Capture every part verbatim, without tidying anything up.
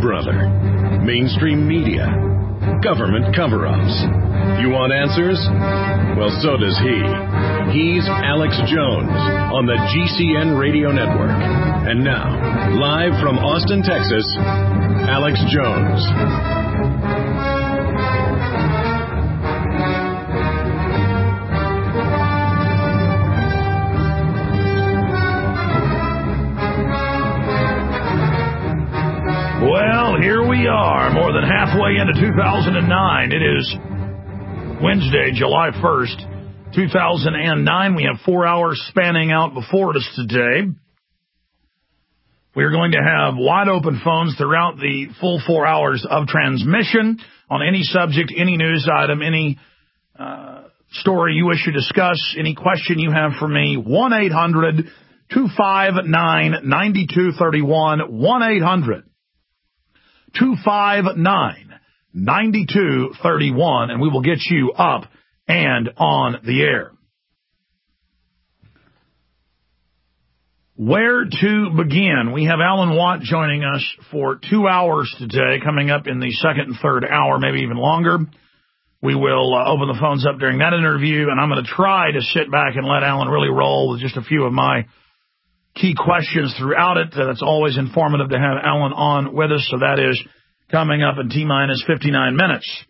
brother. Mainstream media. Government cover-ups. You want answers? Well, so does he. He's Alex Jones on the G C N Radio Network. And now, live from Austin, Texas, Alex Jones. Well, here we are, more than halfway into two thousand nine. It is Wednesday, July first, two thousand nine. We have four hours spanning out before us today. We are going to have wide open phones throughout the full four hours of transmission on any subject, any news item, any uh, story you wish to discuss, any question you have for me. one eight hundred two five nine nine two three one, one eight hundred two five nine nine two three one, and we will get you up and on the air. Where to begin? We have Alan Watt joining us for two hours today, coming up in the second and third hour, maybe even longer. We will uh, open the phones up during that interview, and I'm going to try to sit back and let Alan really roll with just a few of my key questions throughout it. Uh, it's always informative to have Alan on with us, so that is coming up in T-minus fifty-nine minutes.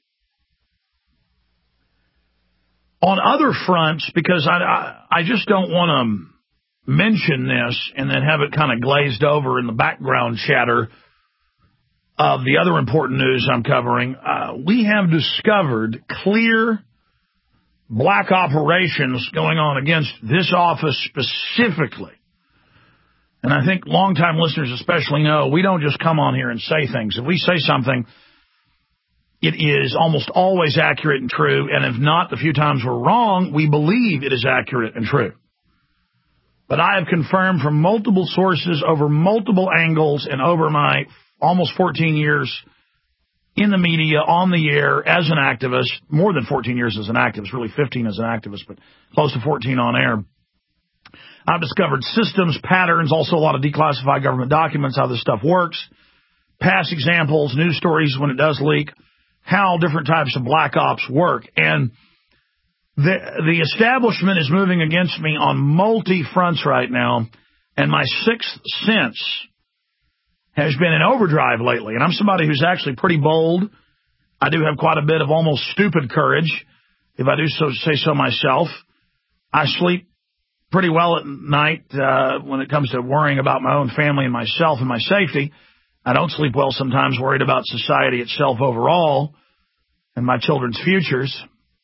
On other fronts, because I, I, I just don't want to mention this and then have it kind of glazed over in the background chatter of the other important news I'm covering, uh, we have discovered clear black operations going on against this office specifically. And I think longtime listeners especially know we don't just come on here and say things. If we say something, it is almost always accurate and true. And if not, the few times we're wrong, we believe it is accurate and true. But I have confirmed from multiple sources over multiple angles and over my almost fourteen years in the media, on the air, as an activist, more than fourteen years as an activist, really fifteen as an activist, but close to fourteen on air. I've discovered systems, patterns, also a lot of declassified government documents, how this stuff works, past examples, news stories when it does leak, how different types of black ops work. And the the establishment is moving against me on multi-fronts right now, and my sixth sense has been in overdrive lately. And I'm somebody who's actually pretty bold. I do have quite a bit of almost stupid courage, if I do so say so myself. I sleep pretty well at night uh, when it comes to worrying about my own family and myself and my safety. I don't sleep well sometimes, worried about society itself overall and my children's futures.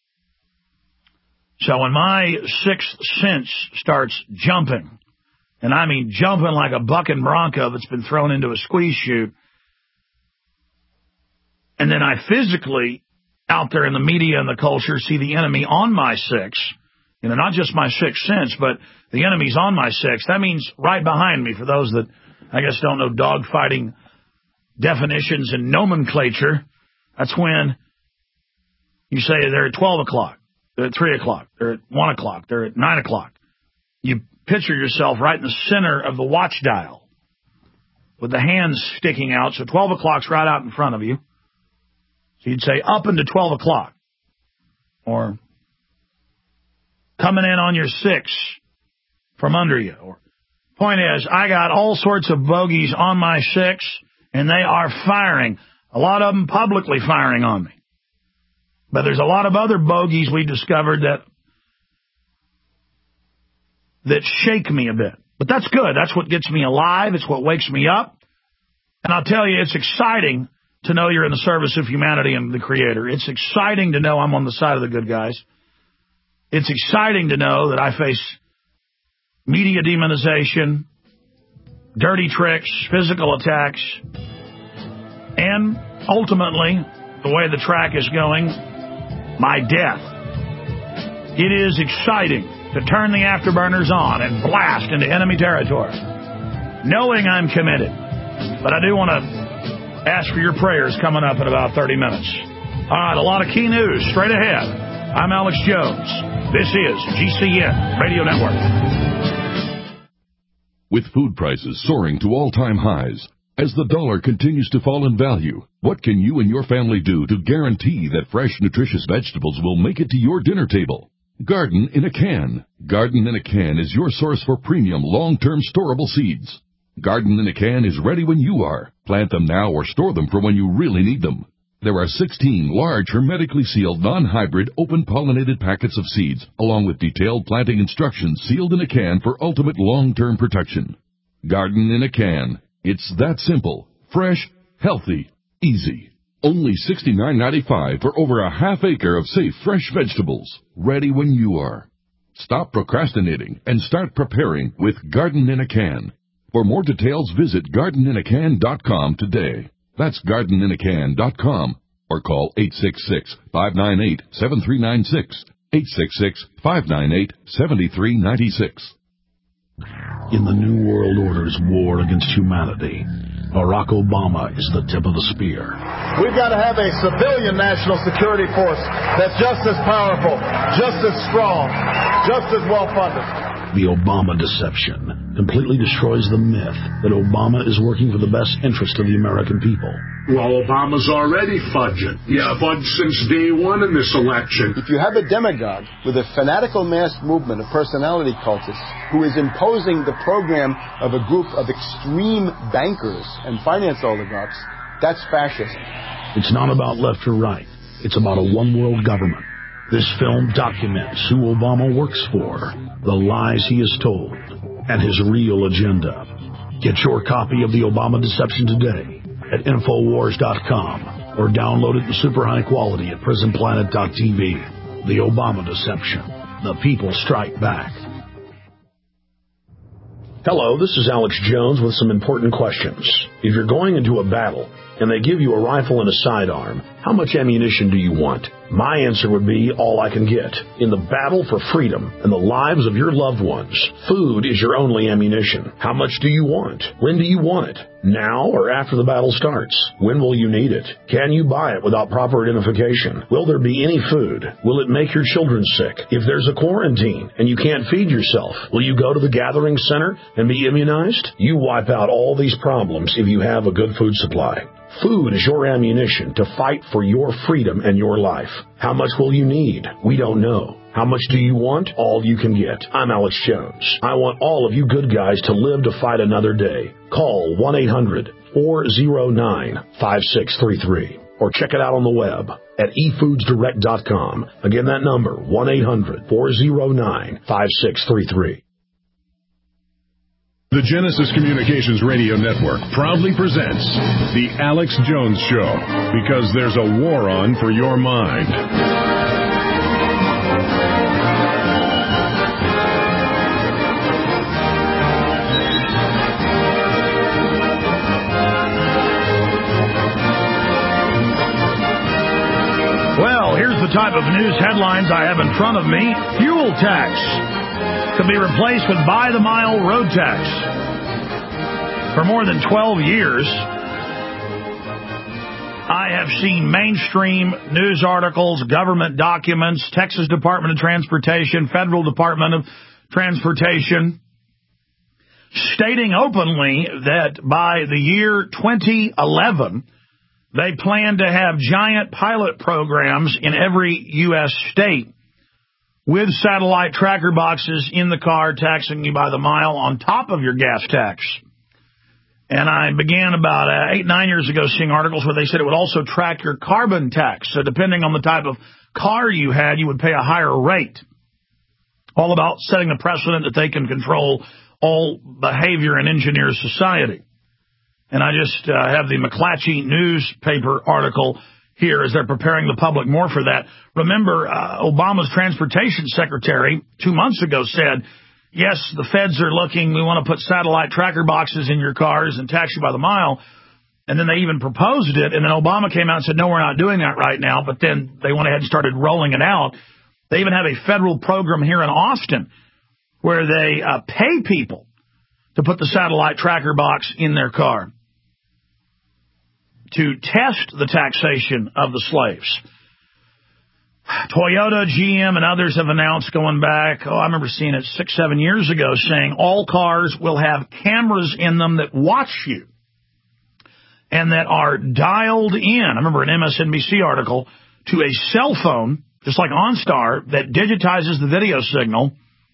So when my sixth sense starts jumping, and I mean jumping like a bucking bronco that's been thrown into a squeeze chute, and then I physically, out there in the media and the culture, see the enemy on my six, you know, not just my sixth sense, but the enemy's on my six. That means right behind me, for those that, I guess, don't know dogfighting definitions and nomenclature. That's when you say they're at twelve o'clock, they're at three o'clock, they're at one o'clock, they're at nine o'clock. You picture yourself right in the center of the watch dial with the hands sticking out, so twelve o'clock's right out in front of you. So you'd say up into twelve o'clock, or coming in on your six from under you. Or point is, I got all sorts of bogeys on my six, and they are firing. A lot of them publicly firing on me. But there's a lot of other bogeys we discovered that that shake me a bit. But that's good. That's what gets me alive. It's what wakes me up. And I'll tell you, it's exciting to know you're in the service of humanity and the Creator. It's exciting to know I'm on the side of the good guys. It's exciting to know that I face media demonization, dirty tricks, physical attacks, and ultimately, the way the track is going, my death. It is exciting to turn the afterburners on and blast into enemy territory, knowing I'm committed. But I do want to ask for your prayers coming up in about thirty minutes. All right, a lot of key news straight ahead. I'm Alex Jones. This is G C N Radio Network. With food prices soaring to all-time highs, As the dollar continues to fall in value, what can you and your family do to guarantee that fresh, nutritious vegetables will make it to your dinner table? Garden in a Can. Garden in a Can is your source for premium, long-term storable seeds. Garden in a Can is ready when you are. Plant them now or store them for when you really need them. There are sixteen large, hermetically sealed, non-hybrid, open-pollinated packets of seeds, along with detailed planting instructions sealed in a can for ultimate long-term protection. Garden in a Can. It's that simple, fresh, healthy, easy. Only sixty-nine ninety-five for over a half acre of safe, fresh vegetables, ready when you are. Stop procrastinating and start preparing with Garden in a Can. For more details, visit garden in a can dot com today. That's garden in a can dot com or call eight six six, five nine eight, seven three nine six, eight six six, five nine eight, seven three nine six. In the New World Order's war against humanity, Barack Obama is the tip of the spear. We've got to have a civilian national security force that's just as powerful, just as strong, just as well-funded. The Obama deception completely destroys the myth that Obama is working for the best interest of the American people. Well, Obama's already fudging. He's yeah. fudged since day one in this election. If you have a demagogue with a fanatical mass movement of personality cultists who is imposing the program of a group of extreme bankers and finance oligarchs, that's fascism. It's not about left or right. It's about a one-world government. This film documents who Obama works for, the lies he has told, and his real agenda. Get your copy of The Obama Deception today at Infowars dot com or download it in super high quality at Prison Planet dot T V. The Obama Deception. The people strike back. Hello, this is Alex Jones with some important questions. If you're going into a battle and they give you a rifle and a sidearm, how much ammunition do you want? My answer would be all I can get. In the battle for freedom and the lives of your loved ones, food is your only ammunition. How much do you want? When do you want it? Now or after the battle starts? When will you need it? Can you buy it without proper identification? Will there be any food? Will it make your children sick? If there's a quarantine and you can't feed yourself, will you go to the gathering center and be immunized? You wipe out all these problems if you have a good food supply. Food is your ammunition to fight for your freedom and your life. How much will you need? We don't know. How much do you want? All you can get. I'm Alex Jones. I want all of you good guys to live to fight another day. Call one eight hundred, four oh nine, five six three three or check it out on the web at e foods direct dot com. Again, that number, one eight hundred, four oh nine, five six three three. The Genesis Communications Radio Network proudly presents The Alex Jones Show, because there's a war on for your mind. Well, here's the type of news headlines I have in front of me. Fuel tax could be replaced with by-the-mile road tax. For more than twelve years, I have seen mainstream news articles, government documents, Texas Department of Transportation, Federal Department of Transportation, stating openly that by the year twenty eleven, they plan to have giant pilot programs in every U S state with satellite tracker boxes in the car taxing you by the mile on top of your gas tax. And I began about uh, eight, nine years ago seeing articles where they said it would also track your carbon tax. So depending on the type of car you had, you would pay a higher rate. All about setting the precedent that they can control all behavior and engineer society. And I just uh, have the McClatchy newspaper article here as they're preparing the public more for that. Remember, uh, Obama's transportation secretary two months ago said, yes, the feds are looking, we want to put satellite tracker boxes in your cars and tax you by the mile. And then they even proposed it. And then Obama came out and said, no, we're not doing that right now. But then they went ahead and started rolling it out. They even have a federal program here in Austin where they uh, pay people to put the satellite tracker box in their car to test the taxation of the slaves. Toyota, G M, and others have announced going back, oh, I remember seeing it six, seven years ago, saying all cars will have cameras in them that watch you. and that are dialed in. I remember an M S N B C article to a cell phone, just like OnStar, that digitizes the video signal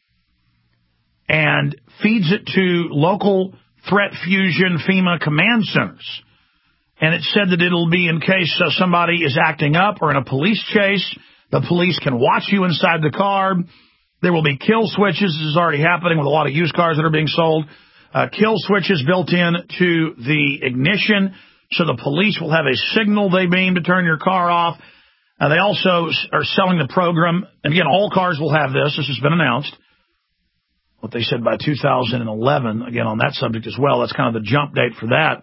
and feeds it to local threat fusion FEMA command centers. And it said that it'll be in case uh, somebody is acting up or in a police chase. The police can watch you inside the car. There will be kill switches. This is already happening with a lot of used cars that are being sold. Uh, kill switches built in to the ignition, so the police will have a signal they beam to turn your car off. Uh, they also are selling the program. And again, all cars will have this. This has been announced. What they said by two thousand eleven, again, on that subject as well. That's kind of the jump date for that.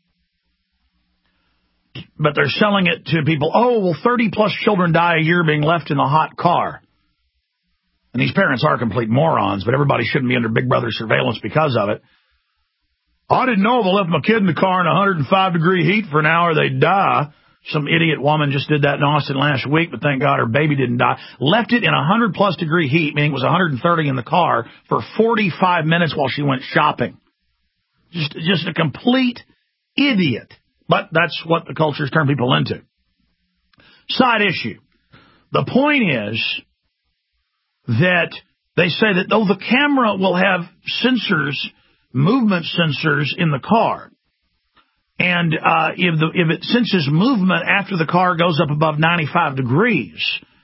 But they're selling it to people. Oh, well, thirty-plus children die a year being left in a hot car. And these parents are complete morons, but everybody shouldn't be under Big Brother surveillance because of it. I didn't know if I left my kid in the car in one hundred five degree heat for an hour, they'd die. Some idiot woman just did that in Austin last week, but thank God her baby didn't die. Left it in one hundred plus degree heat, meaning it was one hundred thirty in the car, for forty-five minutes while she went shopping. Just, just a complete idiot. But that's what the culture's turned people into. Side issue. The point is that they say that though the camera will have sensors, movement sensors in the car, and uh, if, the, if it senses movement after the car goes up above ninety-five degrees,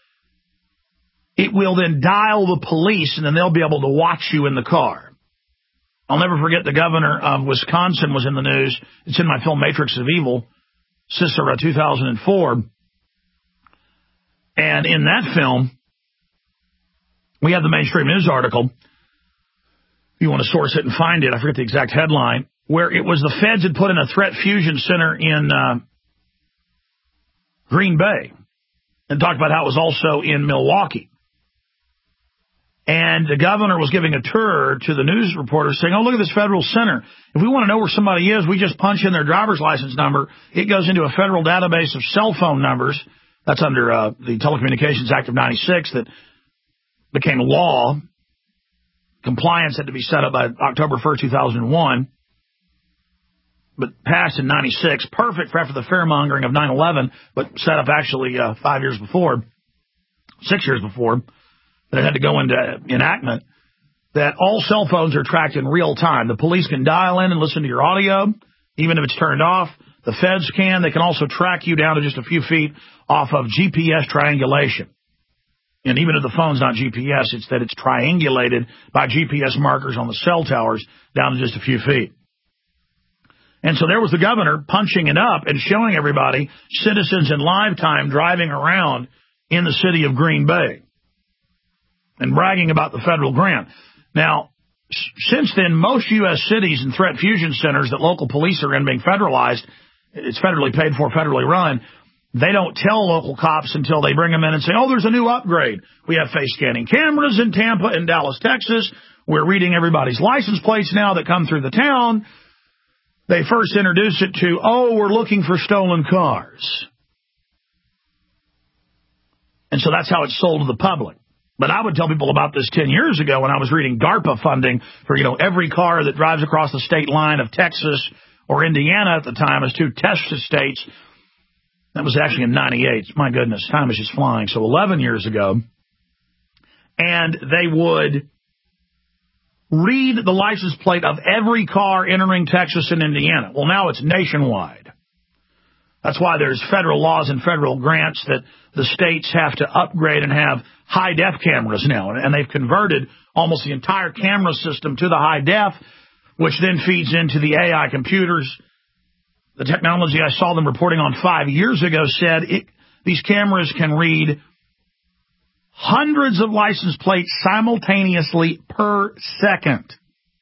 it will then dial the police, and then they'll be able to watch you in the car. I'll never forget the governor of Wisconsin was in the news. It's in my film Matrix of Evil, Cicero, two thousand four. And in that film, we have the mainstream news article. If you want to source it and find it, I forget the exact headline, where it was the feds had put in a threat fusion center in uh, Green Bay and talked about how it was also in Milwaukee. And the governor was giving a tour to the news reporters saying, oh, look at this federal center. If we want to know where somebody is, we just punch in their driver's license number. It goes into a federal database of cell phone numbers. That's under uh, the Telecommunications Act of ninety-six that became law. Compliance had to be set up by October first, two thousand one. But passed in ninety-six. Perfect for after the fear-mongering of nine eleven, but set up actually uh, five years before, six years before. That it had to go into enactment, that all cell phones are tracked in real time. The police can dial in and listen to your audio, even if it's turned off. The feds can. They can also track you down to just a few feet off of G P S triangulation. And even if the phone's not G P S, it's that it's triangulated by G P S markers on the cell towers down to just a few feet. And so there was the governor punching it up and showing everybody citizens in live time driving around in the city of Green Bay and bragging about the federal grant. Now, since then, most U S cities and threat fusion centers that local police are in being federalized, it's federally paid for, federally run, they don't tell local cops until they bring them in and say, oh, there's a new upgrade. We have face scanning cameras in Tampa and Dallas, Texas. We're reading everybody's license plates now that come through the town. They first introduce it to, oh, we're looking for stolen cars. And so that's how it's sold to the public. But I would tell people about this ten years ago when I was reading DARPA funding for, you know, every car that drives across the state line of Texas or Indiana at the time as two test states. That was actually in ninety-eight. My goodness, time is just flying. So eleven years ago. And they would read the license plate of every car entering Texas and Indiana. Well, now it's nationwide. That's why there's federal laws and federal grants that the states have to upgrade and have high-def cameras now. And they've converted almost the entire camera system to the high-def, which then feeds into the A I computers. The technology I saw them reporting on five years ago said it, these cameras can read hundreds of license plates simultaneously per second.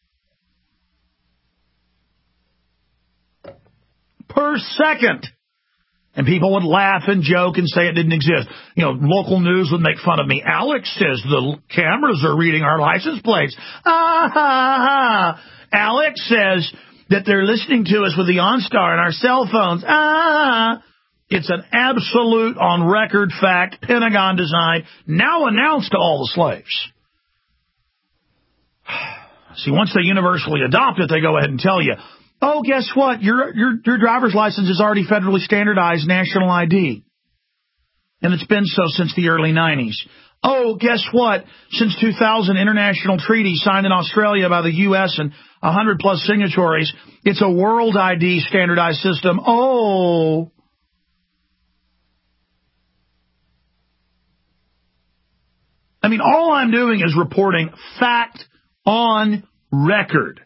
Per second. And people would laugh and joke and say it didn't exist. You know, local news would make fun of me. Alex says the cameras are reading our license plates. Ah, ha, ha. Alex says that they're listening to us with the OnStar and our cell phones. Ah, it's an absolute on-record fact, Pentagon design, now announced to all the slaves. See, once they universally adopt it, they go ahead and tell you, Oh, guess what? Your, your, your driver's license is already federally standardized national I D. And it's been so since the early nineties. Oh, guess what? Since two thousand, international treaty signed in Australia by the U S and one hundred plus signatories, it's a world I D standardized system. Oh. I mean, all I'm doing is reporting fact on record.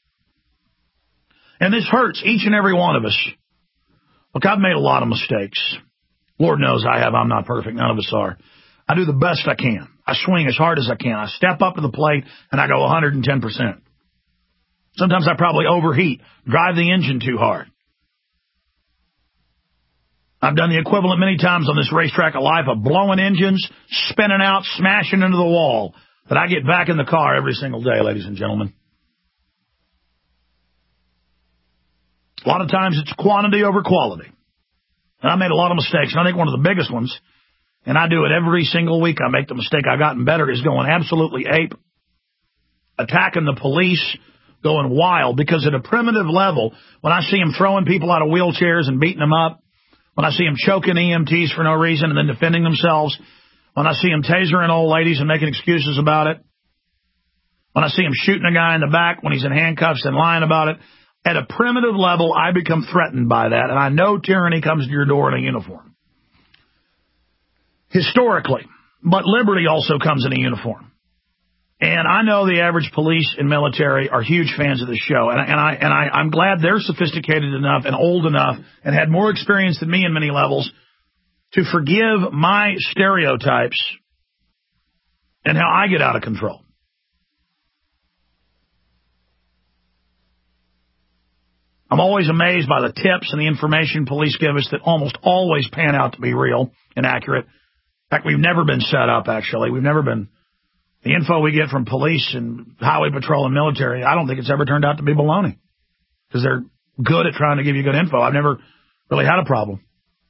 And this hurts each and every one of us. Look, I've made a lot of mistakes. Lord knows I have. I'm not perfect. None of us are. I do the best I can. I swing as hard as I can. I step up to the plate, and I go one hundred ten percent. Sometimes I probably overheat, drive the engine too hard. I've done the equivalent many times on this racetrack of life of blowing engines, spinning out, smashing into the wall. But I get back in the car every single day, ladies and gentlemen. A lot of times it's quantity over quality. And I made a lot of mistakes, and I think one of the biggest ones, and I do it every single week, I make the mistake, I've gotten better, is going absolutely ape, attacking the police, going wild, because at a primitive level, when I see them throwing people out of wheelchairs and beating them up, when I see them choking E M Ts for no reason and then defending themselves, when I see them tasering old ladies and making excuses about it, when I see them shooting a guy in the back when he's in handcuffs and lying about it, at a primitive level, I become threatened by that, and I know tyranny comes to your door in a uniform. Historically. But liberty also comes in a uniform. And I know the average police and military are huge fans of this show, and, and, I, and I, I'm glad they're sophisticated enough and old enough and had more experience than me in many levels to forgive my stereotypes and how I get out of control. I'm always amazed by the tips and the information police give us that almost always pan out to be real and accurate. In fact, we've never been set up, actually. We've never been. The info we get from police and highway patrol and military, I don't think it's ever turned out to be baloney. Because they're good at trying to give you good info. I've never really had a problem.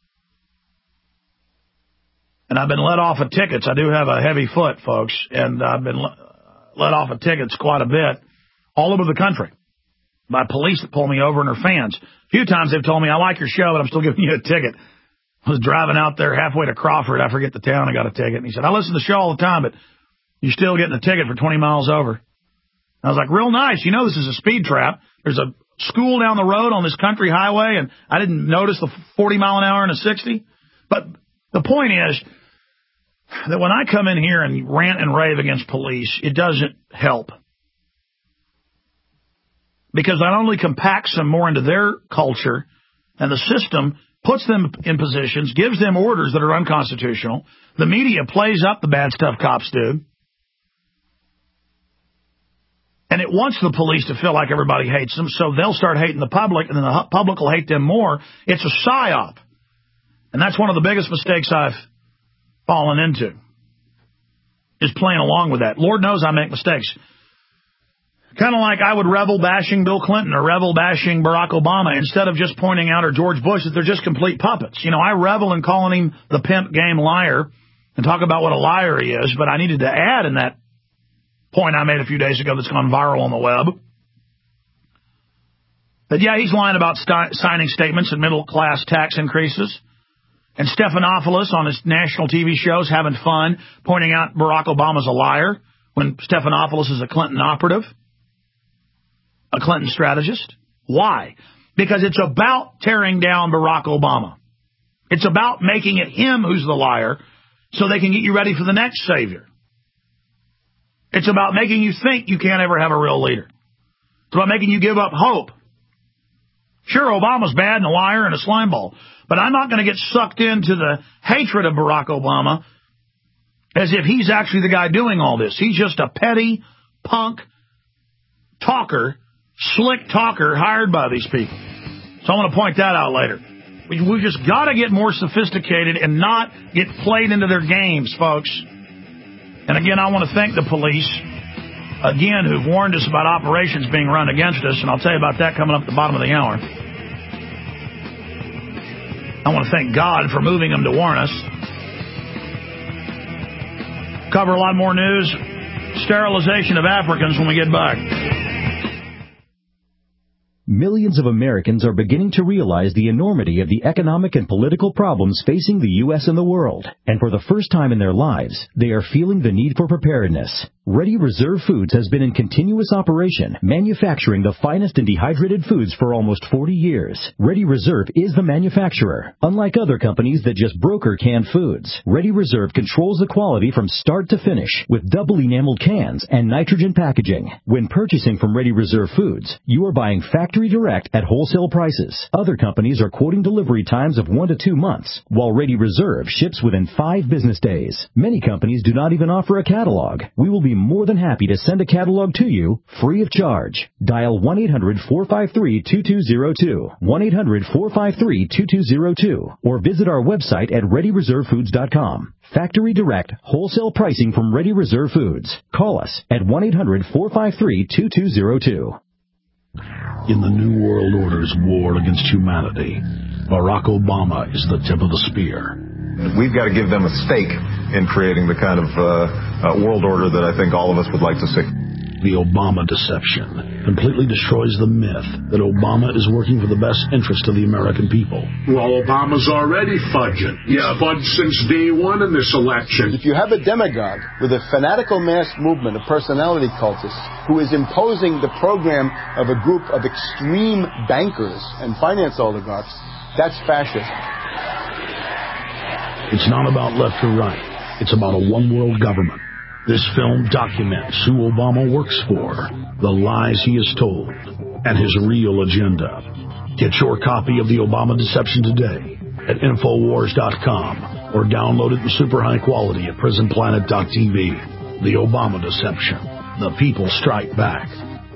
And I've been let off of tickets. I do have a heavy foot, folks. And I've been let off of tickets quite a bit all over the country by police that pull me over and are fans. A few times they've told me, I like your show, but I'm still giving you a ticket. I was driving out there halfway to Crawford. I forget the town. I got a ticket. And he said, I listen to the show all the time, but you're still getting a ticket for twenty miles over. I was like, real nice. You know this is a speed trap. There's a school down the road on this country highway, and I didn't notice the forty mile an hour and a sixty. But the point is that when I come in here and rant and rave against police, it doesn't help. Because not only compacts them more into their culture, and the system puts them in positions, gives them orders that are unconstitutional. The media plays up the bad stuff cops do. And it wants the police to feel like everybody hates them, so they'll start hating the public, and then the public will hate them more. It's a psyop. And that's one of the biggest mistakes I've fallen into, is playing along with that. Lord knows I make mistakes. Kind of like I would revel bashing Bill Clinton or revel bashing Barack Obama instead of just pointing out, or George Bush, that they're just complete puppets. You know, I revel in calling him the pimp game liar and talk about what a liar he is, but I needed to add in that point I made a few days ago that's gone viral on the web that, yeah, he's lying about st- signing statements and middle-class tax increases. And Stephanopoulos on his national T V shows having fun pointing out Barack Obama's a liar when Stephanopoulos is a Clinton operative. A Clinton strategist. Why? Because it's about tearing down Barack Obama. It's about making it him who's the liar so they can get you ready for the next savior. It's about making you think you can't ever have a real leader. It's about making you give up hope. Sure, Obama's bad and a liar and a slimeball, but I'm not going to get sucked into the hatred of Barack Obama as if he's actually the guy doing all this. He's just a petty punk talker, slick talker hired by these people. So I want to point that out later. We, we've just got to get more sophisticated and not get played into their games, folks. And again, I want to thank the police, again, who've warned us about operations being run against us, and I'll tell you about that coming up at the bottom of the hour. I want to thank God for moving them to warn us. Cover a lot more news. Sterilization of Africans when we get back. Millions of Americans are beginning to realize the enormity of the economic and political problems facing the U S and the world. And for the first time in their lives, they are feeling the need for preparedness. Ready Reserve Foods has been in continuous operation, manufacturing the finest and dehydrated foods for almost forty years. Ready Reserve is the manufacturer. Unlike other companies that just broker canned foods, Ready Reserve controls the quality from start to finish with double enameled cans and nitrogen packaging. When purchasing from Ready Reserve Foods, you are buying factory direct at wholesale prices. Other companies are quoting delivery times of one to two months, while Ready Reserve ships within five business days. Many companies do not even offer a catalog. We will be more than happy to send a catalog to you free of charge. Dial one eight hundred four five three two two zero two, one eight hundred four five three two two zero two, or visit our website at ready reserve foods dot com. Factory direct, wholesale pricing from Ready Reserve Foods. Call us at one eight hundred four five three two two zero two. In the New World Order's war against humanity, Barack Obama is the tip of the spear. We've got to give them a stake in creating the kind of uh, uh, world order that I think all of us would like to see. The Obama deception completely destroys the myth that Obama is working for the best interest of the American people. Well, Obama's already fudging. Yeah, fudged since day one in this election. If you have a demagogue with a fanatical mass movement of personality cultists who is imposing the program of a group of extreme bankers and finance oligarchs, that's fascism. It's not about left or right. It's about a one-world government. This film documents who Obama works for, the lies he has told, and his real agenda. Get your copy of The Obama Deception today at Infowars dot com or download it in super high quality at Prison Planet dot T V. The Obama Deception. The people strike back.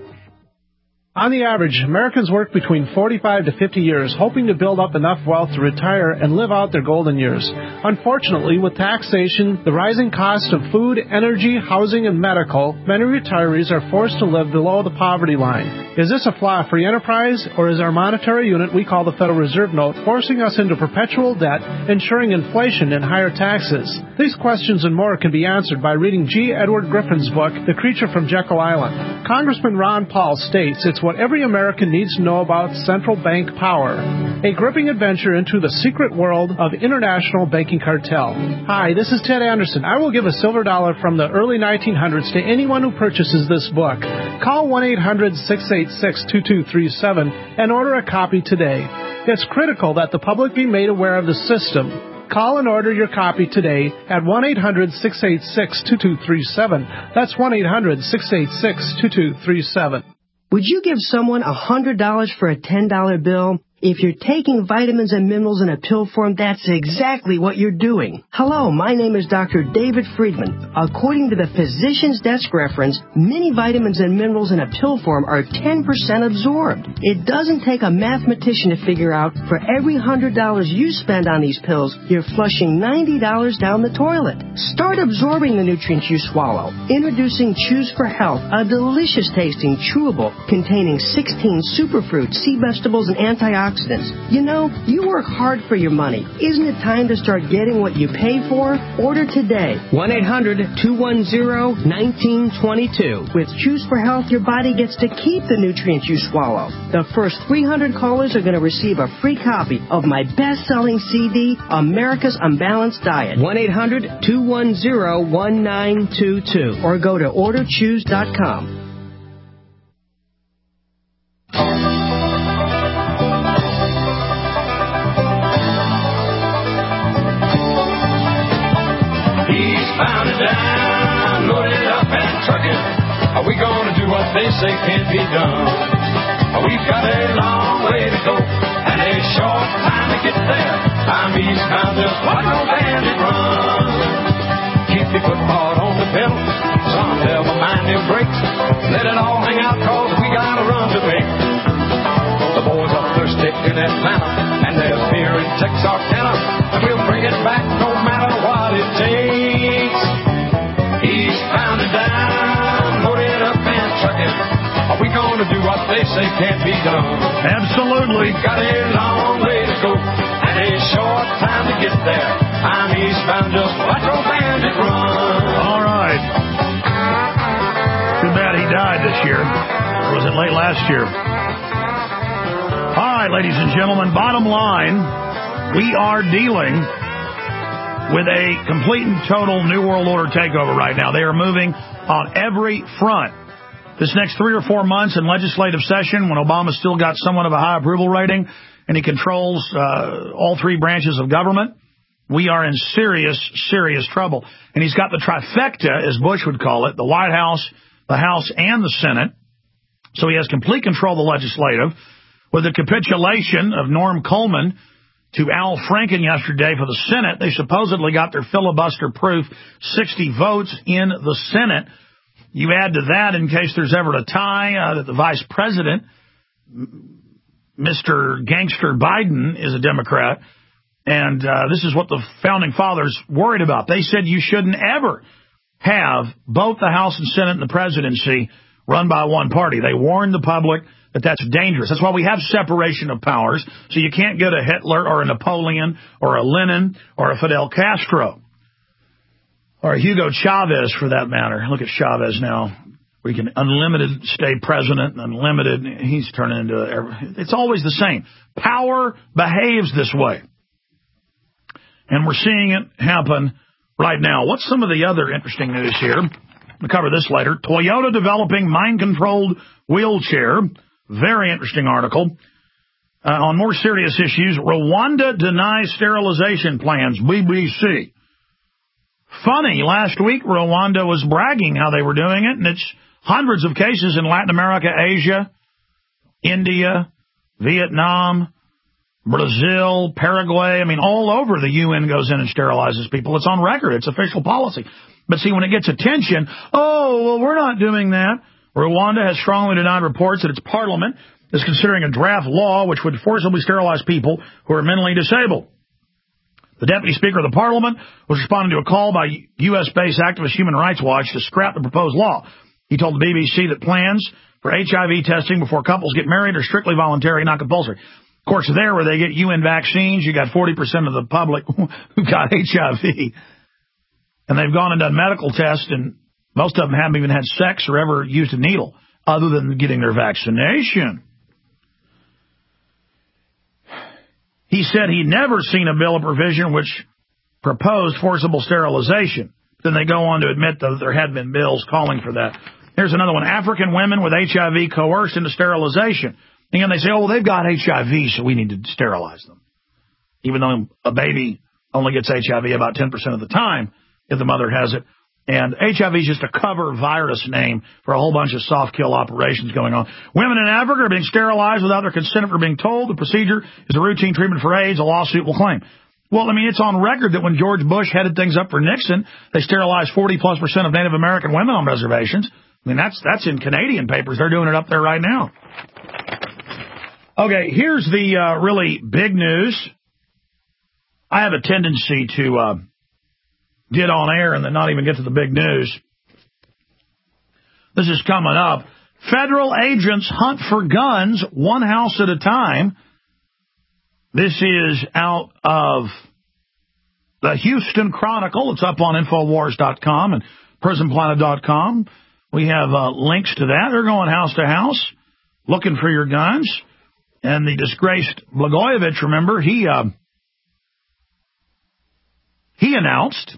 On the average, Americans work between forty-five to fifty years, hoping to build up enough wealth to retire and live out their golden years. Unfortunately, with taxation, the rising cost of food, energy, housing, and medical, many retirees are forced to live below the poverty line. Is this a flaw of free enterprise, or is our monetary unit we call the Federal Reserve Note forcing us into perpetual debt, ensuring inflation and higher taxes? These questions and more can be answered by reading G. Edward Griffin's book, The Creature from Jekyll Island. Congressman Ron Paul states it's what every American needs to know about central bank power. A gripping adventure into the secret world of international banking cartel. Hi, this is Ted Anderson. I will give a silver dollar from the early nineteen hundreds to anyone who purchases this book. Call one eight hundred six eight six two two three seven and order a copy today. It's critical that the public be made aware of the system. Call and order your copy today at one eight hundred six eight six two two three seven. That's one eight hundred six eight six two two three seven. Would you give someone one hundred dollars for a ten dollar bill? If you're taking vitamins and minerals in a pill form, that's exactly what you're doing. Hello, my name is Doctor David Friedman. According to the Physician's Desk reference, many vitamins and minerals in a pill form are ten percent absorbed. It doesn't take a mathematician to figure out for every one hundred dollars you spend on these pills, you're flushing ninety dollars down the toilet. Start absorbing the nutrients you swallow. Introducing Choose for Health, a delicious tasting chewable containing sixteen superfruits, sea vegetables, and antioxidants. You know, you work hard for your money. Isn't it time to start getting what you pay for? Order today. one eight hundred two one zero one nine two two. With Choose for Health, your body gets to keep the nutrients you swallow. The first three hundred callers are going to receive a free copy of my best-selling C D, America's Unbalanced Diet. one eight hundred two one zero one nine two two. Or go to order choose dot com. Are we gonna do what they say can't be done? We've got a long way to go and a short time to get there. I'm eastbound, just watch no bandit run. Keep your foot hard on the pedal, some never mind your brakes. Let it all hang out, cause we got a run to make. The boys are thirsty in Atlanta, and there's beer in Texarkana, and we'll bring it back no matter what it takes. Eastbound and down, loaded up and trucking. Are we going to do what they say can't be done? Absolutely. We've got a long way to go and a short time to get there. I'm eastbound, just watch old bandit run. All right. Too bad he died this year. Or was it late last year? right, ladies and gentlemen, bottom line, we are dealing with a complete and total New World Order takeover right now. They are moving on every front. This next three or four months in legislative session, when Obama's still got somewhat of a high approval rating and he controls uh, all three branches of government, we are in serious, serious trouble. And he's got the trifecta, as Bush would call it, the White House, the House, and the Senate. So he has complete control of the legislative. With the capitulation of Norm Coleman to Al Franken yesterday for the Senate, they supposedly got their filibuster-proof sixty votes in the Senate. You add to that, in case there's ever a tie, uh, that the vice president, Mister Gangster Biden, is a Democrat. And uh, this is what the Founding Fathers worried about. They said you shouldn't ever have both the House and Senate and the presidency run by one party. They warned the public that that's dangerous. That's why we have separation of powers, so you can't get a Hitler or a Napoleon or a Lenin or a Fidel Castro or a Hugo Chavez, for that matter. Look at Chavez now. We can unlimited stay president, unlimited. He's turning into, it's always the same. Power behaves this way. And we're seeing it happen right now. What's some of the other interesting news here? We'll cover this later. Toyota developing mind-controlled wheelchair. Very interesting article. Uh, on more serious issues, Rwanda denies sterilization plans, B B C. Funny, last week Rwanda was bragging how they were doing it, and it's hundreds of cases in Latin America, Asia, India, Vietnam, Brazil, Paraguay. I mean, all over the U N goes in and sterilizes people. It's on record. It's official policy. But see, when it gets attention, oh, well, we're not doing that. Rwanda has strongly denied reports that its parliament is considering a draft law which would forcibly sterilize people who are mentally disabled. The deputy speaker of the parliament was responding to a call by U S-based activist Human Rights Watch to scrap the proposed law. He told the B B C that plans for H I V testing before couples get married are strictly voluntary, not compulsory. Of course, there where they get U N vaccines, you got forty percent of the public who got H I V. And they've gone and done medical tests, and most of them haven't even had sex or ever used a needle other than getting their vaccination. He said he'd never seen a bill of provision which proposed forcible sterilization. Then they go on to admit that there had been bills calling for that. Here's another one. African women with H I V coerced into sterilization. And they say, oh, well, they've got H I V, so we need to sterilize them. Even though a baby only gets H I V about ten percent of the time if the mother has it. And H I V is just a cover virus name for a whole bunch of soft kill operations going on. Women in Africa are being sterilized without their consent for being told. The procedure is a routine treatment for AIDS, a lawsuit will claim. Well, I mean, it's on record that when George Bush headed things up for Nixon, they sterilized forty plus percent of Native American women on reservations. I mean, that's that's in Canadian papers. They're doing it up there right now. Okay, here's the uh, really big news. I have a tendency to uh, get on air and then not even get to the big news. This is coming up. Federal agents hunt for guns one house at a time. This is out of the Houston Chronicle. It's up on Infowars dot com and Prison Planet dot com. We have uh, links to that. They're going house to house looking for your guns. And the disgraced Blagojevich, remember, he uh, he announced,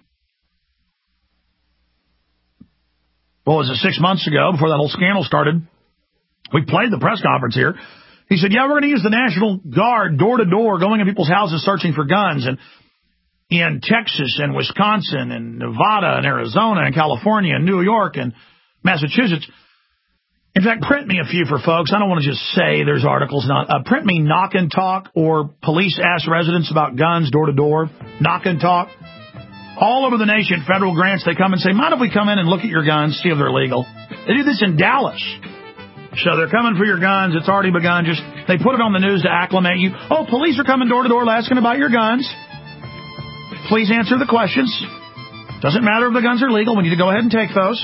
what was it, six months ago, before that whole scandal started, we played the press conference here. He said, yeah, we're going to use the National Guard door to door, going in people's houses searching for guns. And in Texas and Wisconsin and Nevada and Arizona and California and New York and Massachusetts. In fact, print me a few for folks. I don't want to just say there's articles. Not uh, print me knock and talk or police ask residents about guns door to door. Knock and talk. All over the nation, federal grants, they come and say, mind if we come in and look at your guns, see if they're legal? They do this in Dallas. So they're coming for your guns. It's already begun. Just they put it on the news to acclimate you. Oh, police are coming door to door asking about your guns. Please answer the questions. Doesn't matter if the guns are legal. We need to go ahead and take those.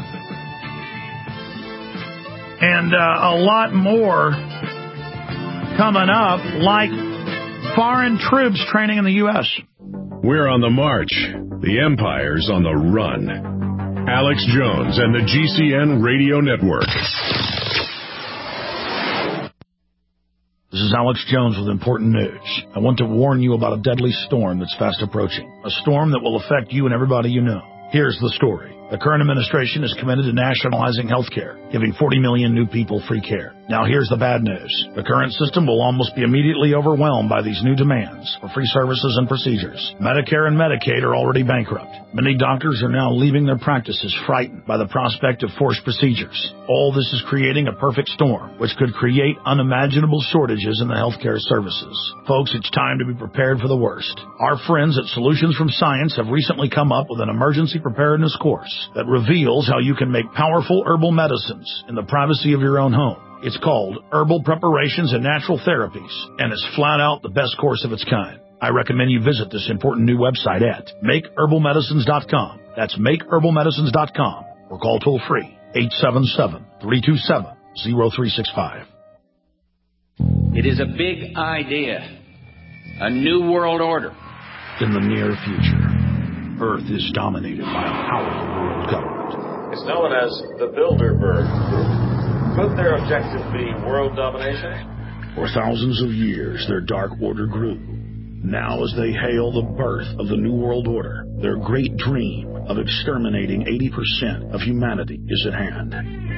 And uh, a lot more coming up, like foreign troops training in the U S We're on the march. The empire's on the run. Alex Jones and the G C N Radio Network. This is Alex Jones with important news. I want to warn you about a deadly storm that's fast approaching. A storm that will affect you and everybody you know. Here's the story. The current administration is committed to nationalizing health care, giving forty million new people free care. Now here's the bad news. The current system will almost be immediately overwhelmed by these new demands for free services and procedures. Medicare and Medicaid are already bankrupt. Many doctors are now leaving their practices frightened by the prospect of forced procedures. All this is creating a perfect storm, which could create unimaginable shortages in the healthcare services. Folks, it's time to be prepared for the worst. Our friends at Solutions from Science have recently come up with an emergency preparedness course that reveals how you can make powerful herbal medicines in the privacy of your own home. It's called Herbal Preparations and Natural Therapies, and it's flat out the best course of its kind. I recommend you visit this important new website at make herbal medicines dot com. That's make herbal medicines dot com, or call toll-free eight seven seven, three two seven, zero three six five. It is a big idea, a new world order. In the near future, Earth is dominated by a powerful world government. It's known as the Bilderberg Group. Could their objective be world domination? For thousands of years, their dark order grew. Now, as they hail the birth of the New World Order, their great dream of exterminating eighty percent of humanity is at hand.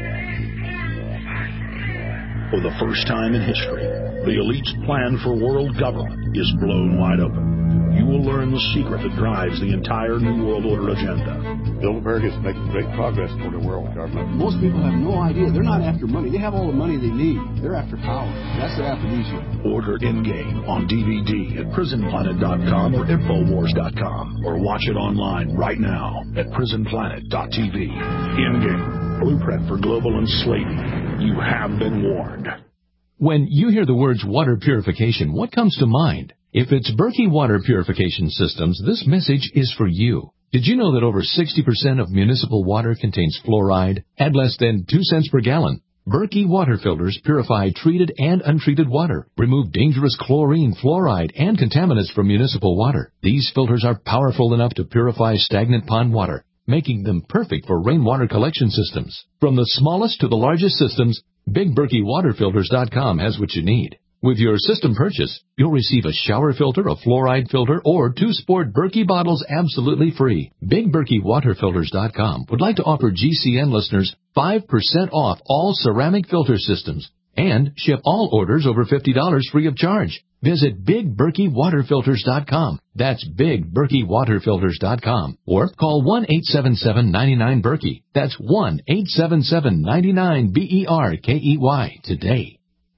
For the first time in history, the elite's plan for world government is blown wide open. You will learn the secret that drives the entire New World Order agenda. Bilderberg is making great progress toward a world government. Most people have no idea. They're not after money. They have all the money they need. They're after power. That's their aphrodisiac. Order Endgame on D V D at prison planet dot com or infowars dot com, or watch it online right now at prison planet dot t v. Endgame, blueprint for global enslavement. You have been warned. When you hear the words water purification, what comes to mind? If it's Berkey Water Purification Systems, this message is for you. Did you know that over sixty percent of municipal water contains fluoride at less than two cents per gallon? Berkey water filters purify treated and untreated water, remove dangerous chlorine, fluoride, and contaminants from municipal water. These filters are powerful enough to purify stagnant pond water, making them perfect for rainwater collection systems. From the smallest to the largest systems, Big Berkey Water Filters dot com has what you need. With your system purchase, you'll receive a shower filter, a fluoride filter, or two sport Berkey bottles absolutely free. Big Berkey Water Filters dot com would like to offer G C N listeners five percent off all ceramic filter systems and ship all orders over fifty dollars free of charge. Visit Big Berkey Water Filters dot com. That's Big Berkey Water Filters dot com. Or call one eight seven seven, nine nine, Berkey. That's one eight seven seven, nine nine, B E R K E Y today.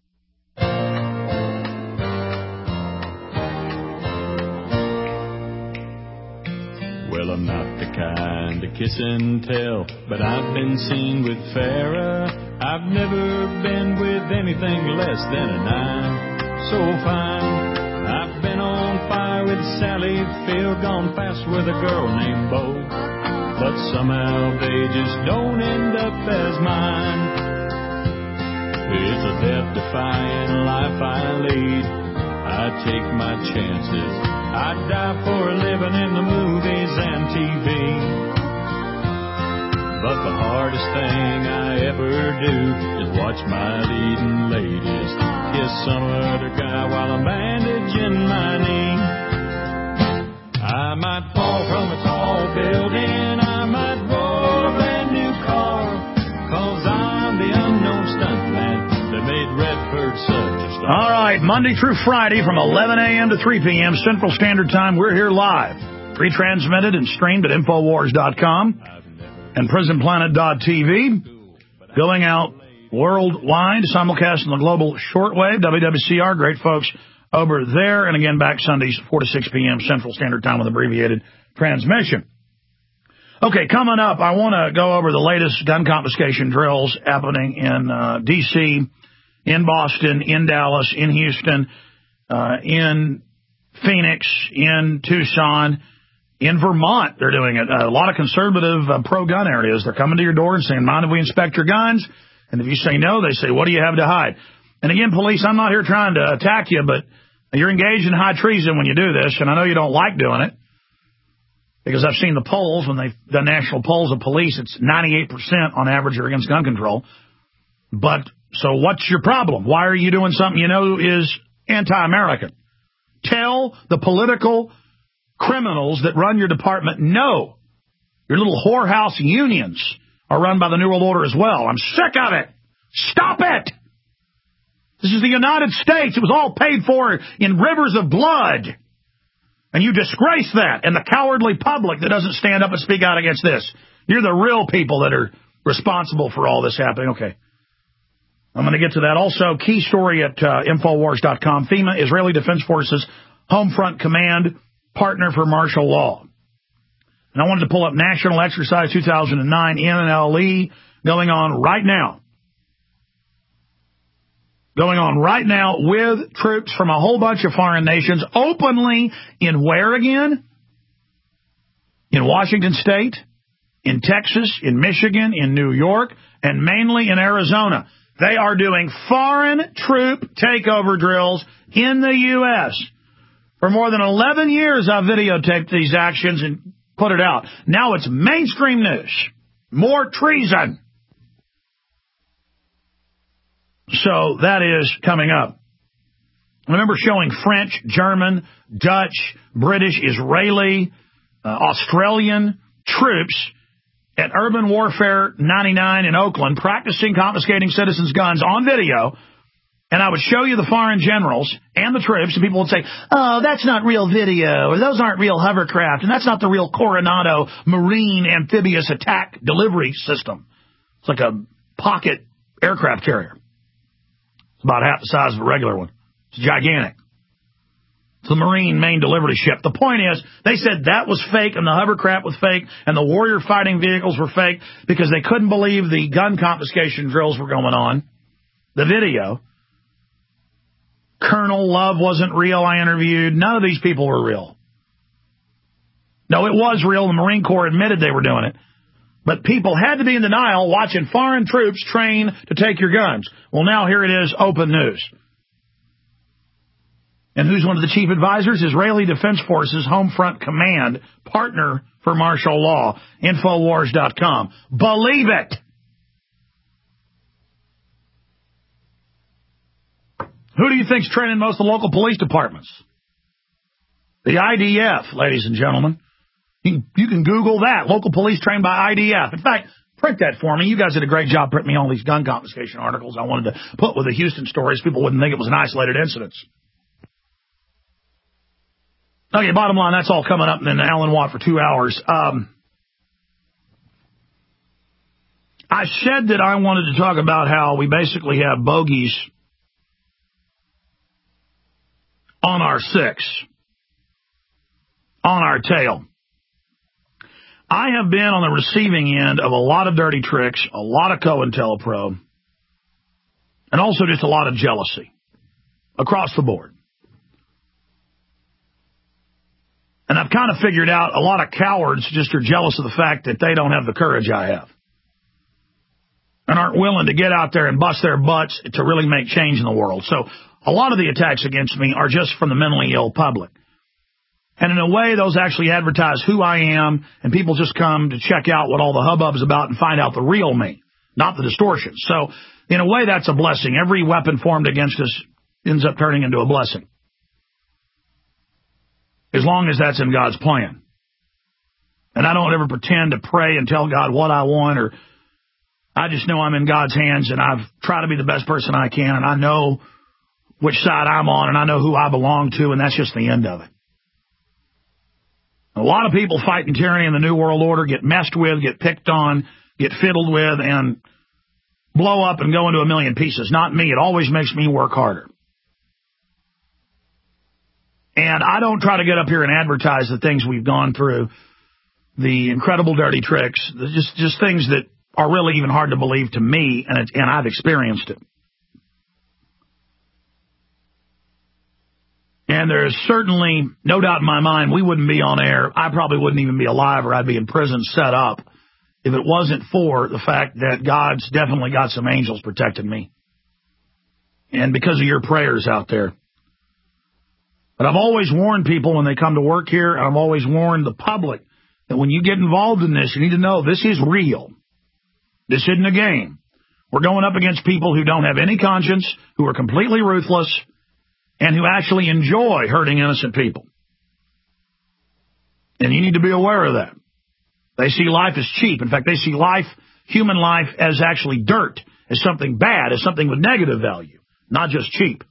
Well, I'm not the kind to kiss and tell, but I've been seen with Farrah. I've never been with anything less than a nine. So fine. I've been on fire with Sally Field, gone fast with a girl named Bo, but somehow they just don't end up as mine. It's a death-defying life I lead. I take my chances. I die for a living in the movies and T V. But the hardest thing I ever do is watch my leading ladies kiss some other guy while I'm bandaging my knee. I might fall from a tall building, I might roll a brand new car, 'cause I'm the unknown stuntman that made Redford such a star. All right, Monday through Friday from eleven a.m. to three p.m. Central Standard Time, we're here live. Retransmitted and streamed at infowars dot com and prison planet dot t v. Going out worldwide, simulcast on the global shortwave, W W C R. Great folks over there. And again, back Sundays, four to six p.m. Central Standard Time with abbreviated transmission. Okay, coming up, I want to go over the latest gun confiscation drills happening in uh, D C, in Boston, in Dallas, in Houston, uh, in Phoenix, in Tucson, in Vermont. They're doing it. A lot of conservative uh, pro-gun areas. They're coming to your door and saying, mind if we inspect your guns? And if you say no, they say, what do you have to hide? And again, police, I'm not here trying to attack you, but you're engaged in high treason when you do this, and I know you don't like doing it, because I've seen the polls. When they've done national polls of police, it's ninety-eight percent on average are against gun control. But So what's your problem? Why are you doing something you know is anti-American? Tell the political criminals that run your department, no, your little whorehouse unions are run by the New World Order as well. I'm sick of it. Stop it. This is the United States. It was all paid for in rivers of blood. And you disgrace that and the cowardly public that doesn't stand up and speak out against this. You're the real people that are responsible for all this happening. Okay. I'm going to get to that. Also, key story at uh, Infowars dot com. FEMA, Israeli Defense Forces, Home Front Command, partner for martial law. And I wanted to pull up National Exercise two thousand nine, N L E, going on right now. Going on right now with troops from a whole bunch of foreign nations openly in where again? In Washington State, in Texas, in Michigan, in New York, and mainly in Arizona. They are doing foreign troop takeover drills in the U S For more than eleven years, I've videotaped these actions and put it out. Now it's mainstream news. More treason. So that is coming up. I remember showing French, German, Dutch, British, Israeli, uh, Australian troops at Urban Warfare ninety-nine in Oakland practicing confiscating citizens' guns on video. And I would show you the foreign generals and the troops, and people would say, oh, that's not real video, or those aren't real hovercraft, and that's not the real Coronado Marine Amphibious Attack Delivery System. It's like a pocket aircraft carrier. It's about half the size of a regular one. It's gigantic. It's the Marine main delivery ship. The point is, they said that was fake, and the hovercraft was fake, and the warrior fighting vehicles were fake because they couldn't believe the gun confiscation drills were going on. The video. Colonel Love wasn't real, I interviewed. None of these people were real. No, it was real. The Marine Corps admitted they were doing it. But people had to be in denial watching foreign troops train to take your guns. Well, now here it is, open news. And who's one of the chief advisors? Israeli Defense Forces, Home Front Command, partner for martial law, Infowars dot com. Believe it! Who do you think's training most of the local police departments? The I D F, ladies and gentlemen. You, you can Google that. Local police trained by I D F. In fact, print that for me. You guys did a great job printing me all these gun confiscation articles I wanted to put with the Houston stories. People wouldn't think it was an isolated incident. Okay, bottom line, that's all coming up in Alan Watt for two hours. Um, I said that I wanted to talk about how we basically have bogeys on our six, on our tail. I have been on the receiving end of a lot of dirty tricks, a lot of COINTELPRO, and also just a lot of jealousy across the board. And I've kind of figured out a lot of cowards just are jealous of the fact that they don't have the courage I have and aren't willing to get out there and bust their butts to really make change in the world. So a lot of the attacks against me are just from the mentally ill public. And in a way, those actually advertise who I am, and people just come to check out what all the hubbub's about and find out the real me, not the distortion. So in a way, that's a blessing. Every weapon formed against us ends up turning into a blessing, as long as that's in God's plan. And I don't ever pretend to pray and tell God what I want, or I just know I'm in God's hands, and I've tried to be the best person I can, and I know which side I'm on, and I know who I belong to, and that's just the end of it. A lot of people fighting tyranny in the New World Order get messed with, get picked on, get fiddled with, and blow up and go into a million pieces. Not me. It always makes me work harder. And I don't try to get up here and advertise the things we've gone through, the incredible dirty tricks, just just things that are really even hard to believe to me, and it, and I've experienced it. And there's certainly no doubt in my mind we wouldn't be on air. I probably wouldn't even be alive, or I'd be in prison set up if it wasn't for the fact that God's definitely got some angels protecting me. And because of your prayers out there. But I've always warned people when they come to work here, and I've always warned the public that when you get involved in this, you need to know this is real. This isn't a game. We're going up against people who don't have any conscience, who are completely ruthless, and who actually enjoy hurting innocent people. And you need to be aware of that. They see life as cheap. In fact, they see life, human life, as actually dirt, as something bad, as something with negative value, not just cheap.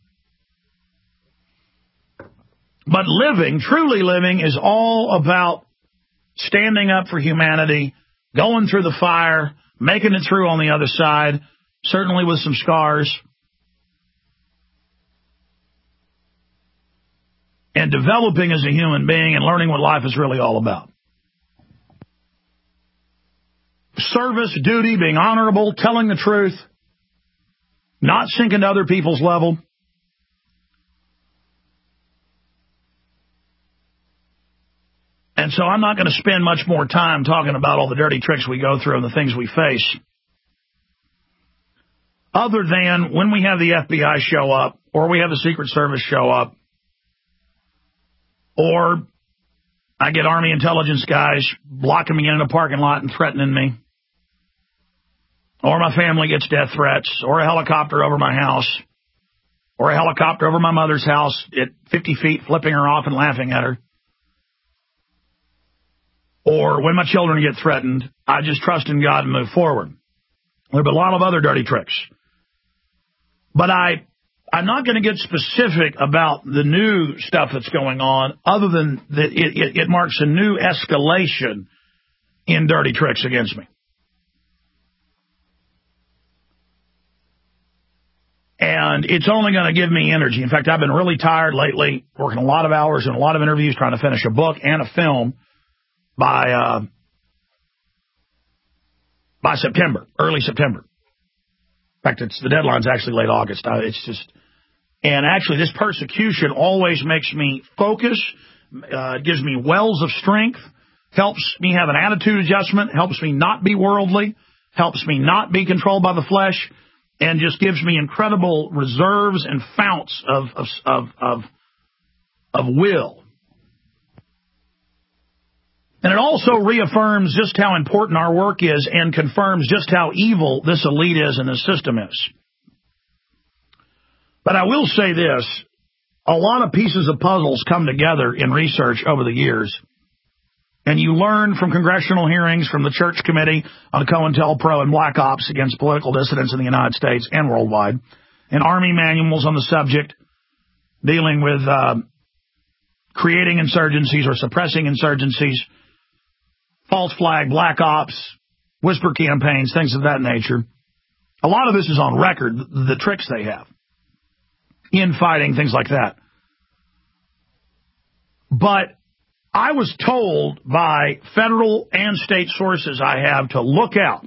But living, truly living, is all about standing up for humanity, going through the fire, making it through on the other side, certainly with some scars, and developing as a human being and learning what life is really all about. Service, duty, being honorable, telling the truth, not sinking to other people's level. And so I'm not going to spend much more time talking about all the dirty tricks we go through and the things we face, other than when we have the F B I show up, or we have the Secret Service show up, or I get Army intelligence guys blocking me in a parking lot and threatening me, or my family gets death threats, or a helicopter over my house, or a helicopter over my mother's house at fifty feet, flipping her off and laughing at her. Or when my children get threatened, I just trust in God and move forward. There have been a lot of other dirty tricks. But I, I'm not going to get specific about the new stuff that's going on, other than that it, it, it marks a new escalation in dirty tricks against me. And it's only going to give me energy. In fact, I've been really tired lately, working a lot of hours and a lot of interviews, trying to finish a book and a film by uh, by September, early September. In fact, it's the deadline's actually late August. Uh, it's just, and actually, this persecution always makes me focus. Uh, it gives me wells of strength, helps me have an attitude adjustment, helps me not be worldly, helps me not be controlled by the flesh, and just gives me incredible reserves and founts of of of of, of will. And it also reaffirms just how important our work is and confirms just how evil this elite is and this system is. But I will say this, a lot of pieces of puzzles come together in research over the years. And you learn from congressional hearings, from the Church Committee on COINTELPRO and Black Ops against political dissidents in the United States and worldwide, and Army manuals on the subject dealing with uh, creating insurgencies or suppressing insurgencies, false flag, black ops, whisper campaigns, things of that nature. A lot of this is on record, the tricks they have, infighting, things like that. But I was told by federal and state sources I have to look out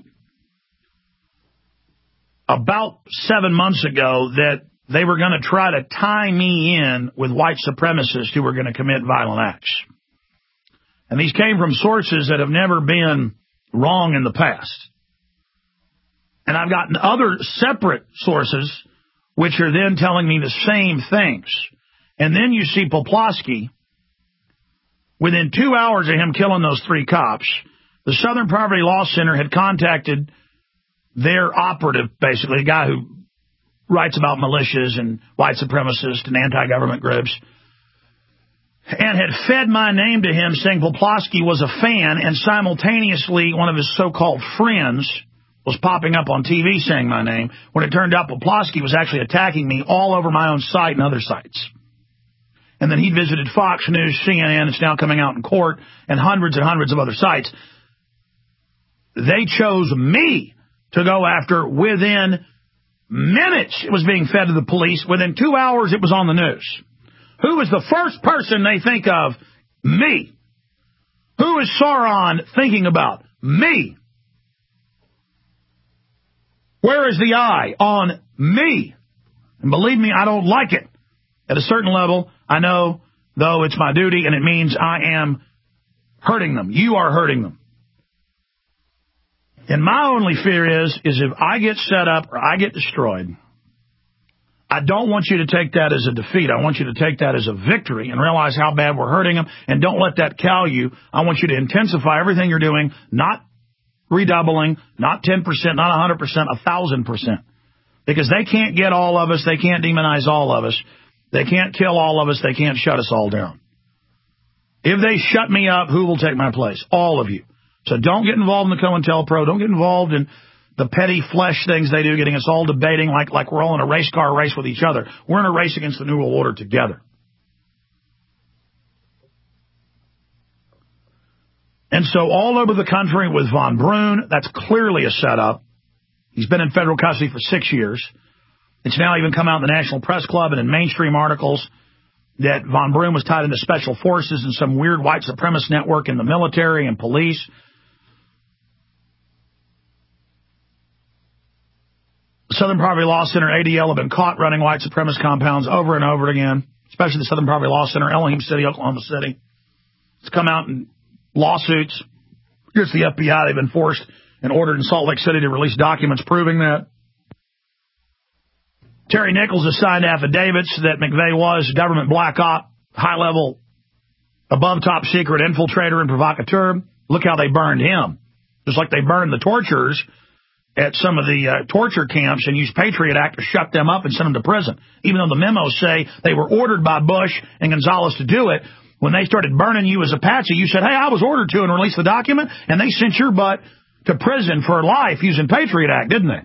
about seven months ago that they were going to try to tie me in with white supremacists who were going to commit violent acts. And these came from sources that have never been wrong in the past. And I've gotten other separate sources which are then telling me the same things. And then you see Poplawski, within two hours of him killing those three cops, the Southern Poverty Law Center had contacted their operative, basically, a guy who writes about militias and white supremacists and anti-government groups, and had fed my name to him, saying Poplawski was a fan, and simultaneously one of his so-called friends was popping up on T V saying my name, when it turned out Poplawski was actually attacking me all over my own site and other sites. And then he visited Fox News, C N N, it's now coming out in court, and hundreds and hundreds of other sites. They chose me to go after within minutes. It was being fed to the police. Within two hours, it was on the news. Who is the first person they think of? Me. Who is Sauron thinking about? Me. Where is the eye? On me. And believe me, I don't like it. At a certain level, I know, though, it's my duty, and it means I am hurting them. You are hurting them. And my only fear is, is if I get set up or I get destroyed, I don't want you to take that as a defeat. I want you to take that as a victory and realize how bad we're hurting them, and don't let that cow you. I want you to intensify everything you're doing, not redoubling, not ten percent, not one hundred percent, one thousand percent. Because they can't get all of us. They can't demonize all of us. They can't kill all of us. They can't shut us all down. If they shut me up, who will take my place? All of you. So don't get involved in the COINTELPRO. Don't get involved in the petty flesh things they do, getting us all debating like, like we're all in a race car race with each other. We're in a race against the New World Order together. And so all over the country with von Brunn, that's clearly a setup. He's been in federal custody for six years. It's now even come out in the National Press Club and in mainstream articles that von Brunn was tied into special forces and some weird white supremacist network in the military and police. Southern Poverty Law Center, A D L, have been caught running white supremacist compounds over and over again, especially the Southern Poverty Law Center, Elohim City, Oklahoma City. It's come out in lawsuits against the F B I. They've been forced and ordered in Salt Lake City to release documents proving that. Terry Nichols has signed affidavits that McVeigh was government black op, high-level, above-top secret infiltrator and provocateur. Look how they burned him. Just like they burned the torturers at some of the uh, torture camps and used Patriot Act to shut them up and send them to prison. Even though the memos say they were ordered by Bush and Gonzales to do it, when they started burning you as a patsy, you said, hey, I was ordered to and release the document, and they sent your butt to prison for life using Patriot Act, didn't they?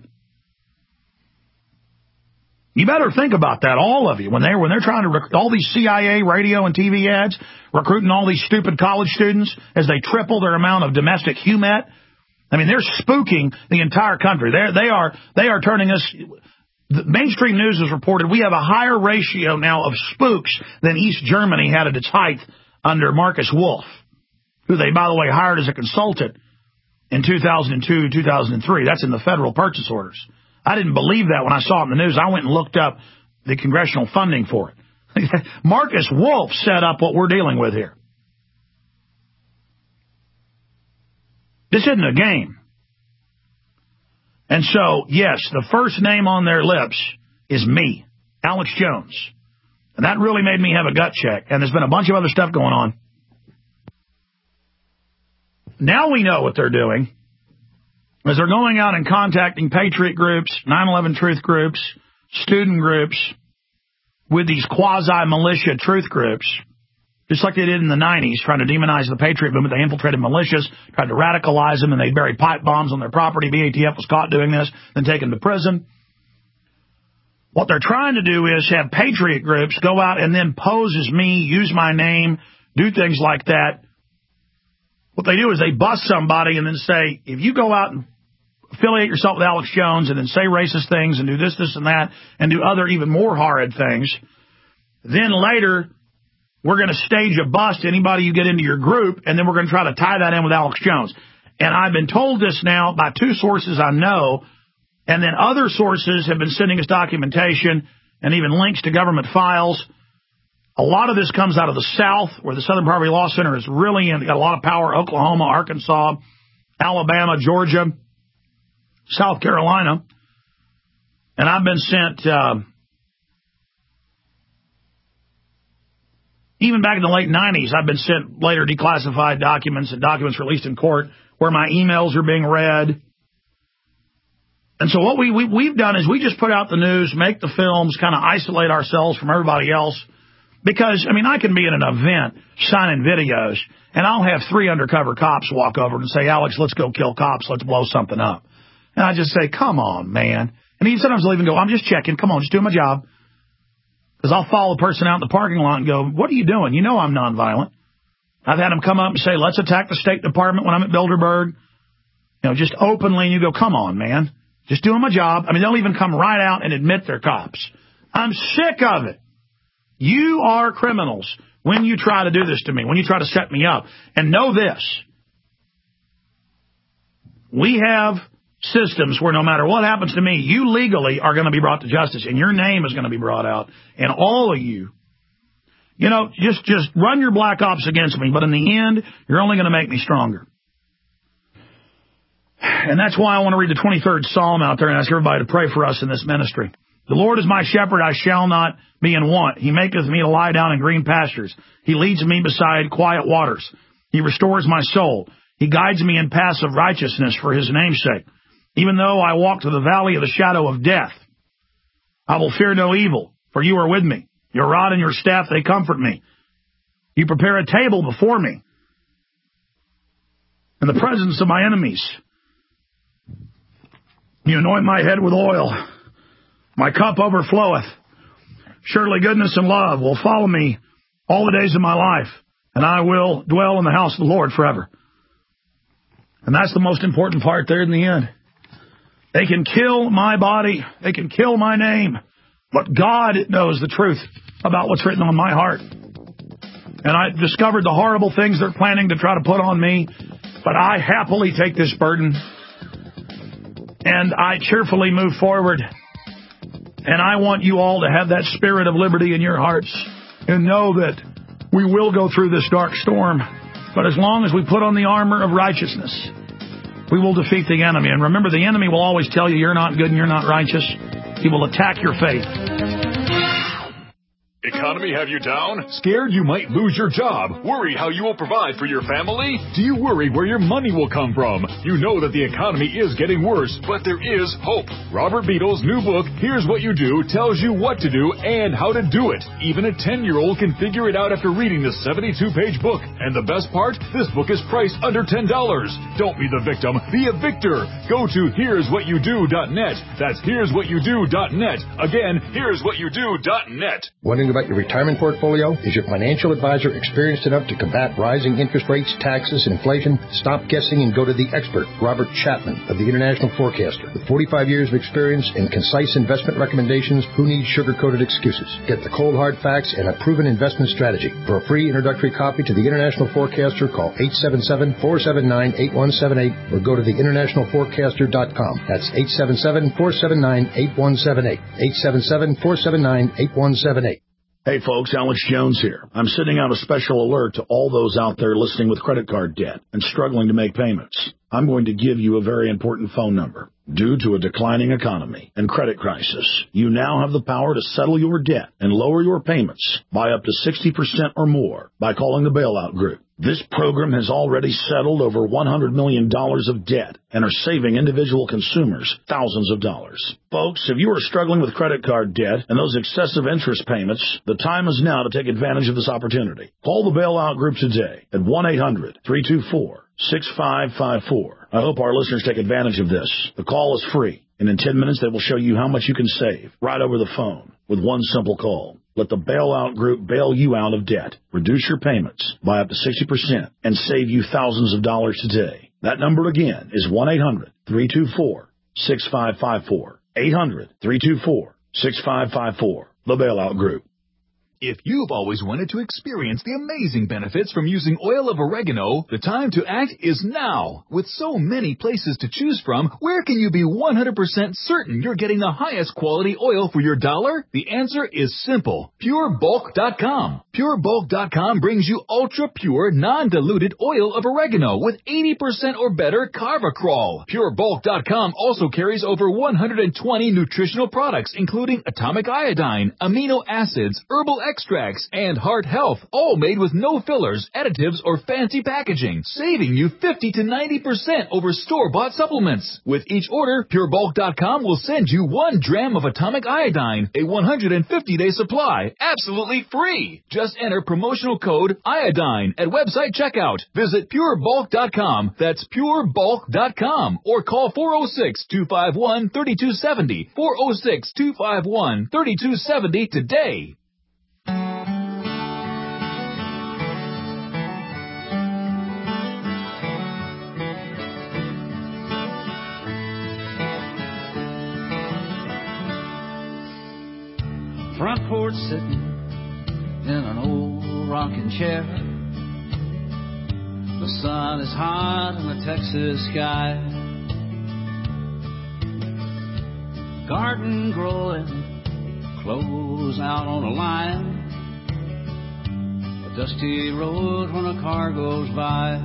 You better think about that, all of you, when they're when they're trying to rec- all these C I A radio and T V ads, recruiting all these stupid college students as they triple their amount of domestic humet. I mean, they're spooking the entire country. They they are they are turning us. The mainstream news has reported we have a higher ratio now of spooks than East Germany had at its height under Marcus Wolf, who they, by the way, hired as a consultant in two thousand two, two thousand three. That's in the federal purchase orders. I didn't believe that when I saw it in the news. I went and looked up the congressional funding for it. Marcus Wolf set up what we're dealing with here. This isn't a game. And so, yes, the first name on their lips is me, Alex Jones. And that really made me have a gut check. And there's been a bunch of other stuff going on. Now we know what they're doing. As they're going out and contacting patriot groups, nine eleven truth groups, student groups, with these quasi-militia truth groups, just like they did in the nineties, trying to demonize the patriot movement. They infiltrated militias, tried to radicalize them, and they buried pipe bombs on their property. B A T F was caught doing this, then taken to prison. What they're trying to do is have patriot groups go out and then pose as me, use my name, do things like that. What they do is they bust somebody and then say, if you go out and affiliate yourself with Alex Jones and then say racist things and do this, this, and that, and do other even more horrid things, then later we're going to stage a bust to anybody you get into your group, and then we're going to try to tie that in with Alex Jones. And I've been told this now by two sources I know, and then other sources have been sending us documentation and even links to government files. A lot of this comes out of the South, where the Southern Poverty Law Center is really in, got a lot of power. Oklahoma, Arkansas, Alabama, Georgia, South Carolina. And I've been sent, uh, even back in the late nineties, I've been sent later declassified documents and documents released in court where my emails are being read. And so what we, we, we've done is we just put out the news, make the films, kind of isolate ourselves from everybody else. Because, I mean, I can be in an event signing videos, and I'll have three undercover cops walk over and say, Alex, let's go kill cops. Let's blow something up. And I just say, come on, man. And even sometimes I'll even go, I'm just checking. Come on, just do my job. Because I'll follow a person out in the parking lot and go, what are you doing? You know I'm nonviolent. I've had them come up and say, let's attack the State Department when I'm at Bilderberg. You know, just openly, and you go, come on, man. Just doing my job. I mean, they'll even come right out and admit they're cops. I'm sick of it. You are criminals when you try to do this to me, when you try to set me up. And know this. We have systems where no matter what happens to me, you legally are going to be brought to justice, and your name is going to be brought out. And all of you, you know, just, just run your black ops against me, but in the end, you're only going to make me stronger. And that's why I want to read the twenty-third Psalm out there and ask everybody to pray for us in this ministry. The Lord is my shepherd, I shall not be in want. He maketh me to lie down in green pastures. He leads me beside quiet waters. He restores my soul. He guides me in paths of righteousness for his name's sake. Even though I walk through the valley of the shadow of death, I will fear no evil, for you are with me. Your rod and your staff, they comfort me. You prepare a table before me in the presence of my enemies. You anoint my head with oil. My cup overfloweth. Surely goodness and love will follow me all the days of my life, and I will dwell in the house of the Lord forever. And that's the most important part there in the end. They can kill my body. They can kill my name. But God knows the truth about what's written on my heart. And I discovered the horrible things they're planning to try to put on me. But I happily take this burden. And I cheerfully move forward. And I want you all to have that spirit of liberty in your hearts. And know that we will go through this dark storm. But as long as we put on the armor of righteousness, we will defeat the enemy. And remember, the enemy will always tell you you're not good and you're not righteous. He will attack your faith. Economy have you down? Scared you might lose your job? Worried how you will provide for your family? Do you worry where your money will come from? You know that the economy is getting worse, but there is hope. Robert Beadle's new book, Here's What You Do, tells you what to do and how to do it. Even a ten-year-old can figure it out after reading the seventy-two page book. And the best part? This book is priced under ten dollars. Don't be the victim. Be a victor. Go to here's what you do dot net. That's here's what you do dot net. Again, here's what you do dot net. Wondering about your retirement portfolio? Is your financial advisor experienced enough to combat rising interest rates, taxes, and inflation? Stop guessing and go to the expert, Robert Chapman of the International Forecaster. With forty-five years of experience and concise investment recommendations, who needs sugar-coated excuses? Get the cold hard facts and a proven investment strategy. For a free introductory copy to the International Forecaster, call eight seven seven, four seven nine, eight one seven eight or go to the international forecaster dot com. That's eight seven seven, four seven nine, eight one seven eight. eight seven seven, four seven nine, eight one seven eight. Hey folks, Alex Jones here. I'm sending out a special alert to all those out there listening with credit card debt and struggling to make payments. I'm going to give you a very important phone number. Due to a declining economy and credit crisis, you now have the power to settle your debt and lower your payments by up to sixty percent or more by calling the Bailout Group. This program has already settled over one hundred million dollars of debt and are saving individual consumers thousands of dollars. Folks, if you are struggling with credit card debt and those excessive interest payments, the time is now to take advantage of this opportunity. Call the Bailout Group today at one eight hundred, three two four, six five five four. I hope our listeners take advantage of this. The call is free, and in ten minutes they will show you how much you can save right over the phone with one simple call. Let the Bailout Group bail you out of debt, reduce your payments by up to sixty percent, and save you thousands of dollars today. That number again is one eight hundred, three two four, six five five four. eight hundred, three two four, six five five four. The Bailout Group. If you've always wanted to experience the amazing benefits from using oil of oregano, the time to act is now. With so many places to choose from, where can you be one hundred percent certain you're getting the highest quality oil for your dollar? The answer is simple. Pure Bulk dot com. Pure Bulk dot com brings you ultra-pure, non-diluted oil of oregano with eighty percent or better carvacrol. Pure Bulk dot com also carries over one hundred twenty nutritional products, including atomic iodine, amino acids, herbal extracts, and heart health, all made with no fillers, additives, or fancy packaging, saving you fifty to ninety percent over store-bought supplements. With each order, Pure Bulk dot com will send you one dram of atomic iodine, a one hundred fifty day supply, absolutely free. Just enter promotional code iodine at website checkout. Visit Pure Bulk dot com, that's Pure Bulk dot com, or call four oh six, two five one, three two seven oh, four oh six, two five one, three two seven oh today. Front porch sitting in an old rocking chair. The sun is hot in the Texas sky. Garden growing, clothes out on a line. A dusty road when a car goes by.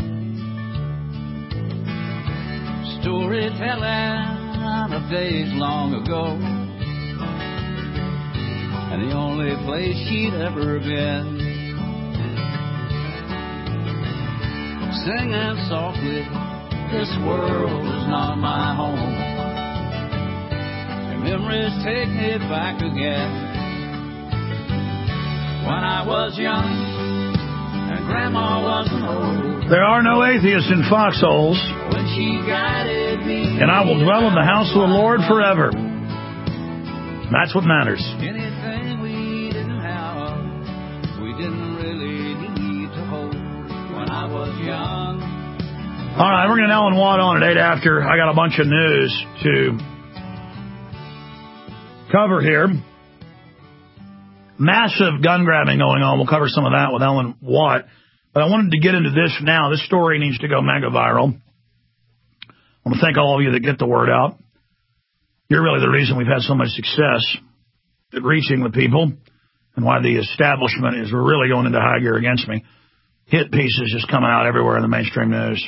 Storytelling of days long ago, and the only place she'd ever been. singing softly, this world is not my home. And memories take me back again, when I was young and Grandma wasn't old. There are no atheists in foxholes, When she guided me, and I will dwell in the house of the Lord forever. That's what matters. anything we didn't have, we didn't really need to hold. When I was young. All right, we're going to Ellen Watt on at eight after. I got a bunch of news to cover here. Massive gun grabbing going on. We'll cover some of that with Ellen Watt. But I wanted to get into this now. This story needs to go mega viral. I want to thank all of you that get the word out. You're really the reason we've had so much success at reaching the people and why the establishment is really going into high gear against me. Hit pieces just coming out everywhere in the mainstream news.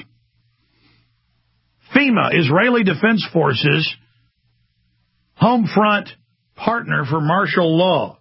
FEMA, Israeli Defense Forces, home front partner for martial law.